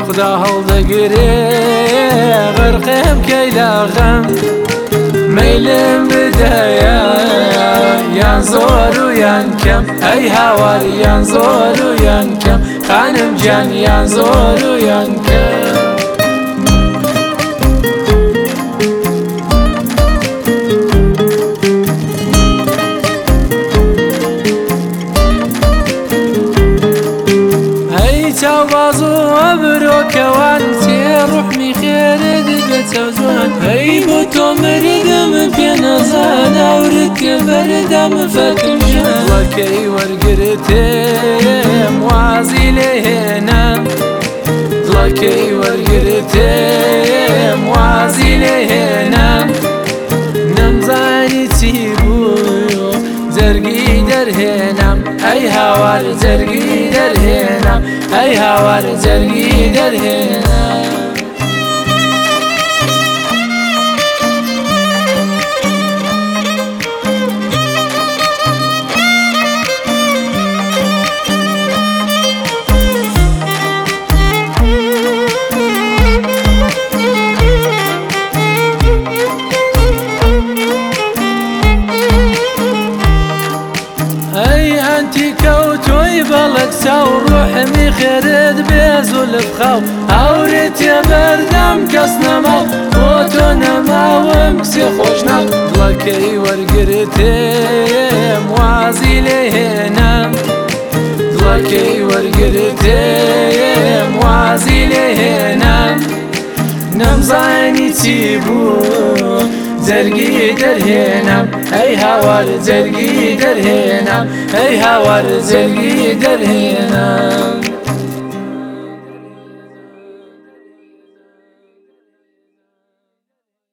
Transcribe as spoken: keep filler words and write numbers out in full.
خدا هەڵدەگرێ غەرقێم کەی لاغەم مەیلم بدەیە یان زۆر و یان کەم ئەی هاوار یان زۆر و یان کەم خانم گیان یان زۆر و یان کەم چاوباز و ئەبرۆکەوان تێ ڕوحمی خێرت بێتە جوان هەی بۆ تۆ مردم پێ نەزان ئەورت کە بەردەم فەتم ژان وەکەی وەرگرتێم وازی لێ هێنام وەکەی وەرگرتێم وازی لێ هێنام نەمزانی چی بوو جەرگی دەرهێنام ئەی هاوار جەرگی دەرهێنام ئەی هاوار جەرگی دەرهێنام بەڵک چاو ڕوحمی خێرت بێزوو لە بخاو هاورێت تێ بەردەم کەس نەماو بۆ تۆ نەماوم کسێ خۆش ناو وەکەی وەرگرتێم وازی لێ هێنام وەکەی وەرگرتێم وازی لێ هێنام نەمزانی چی بوو جەرگی دەرهێنام ئەی هاوار جەرگی دەرهێنام ئەی هاوار جەرگی دەرهێنام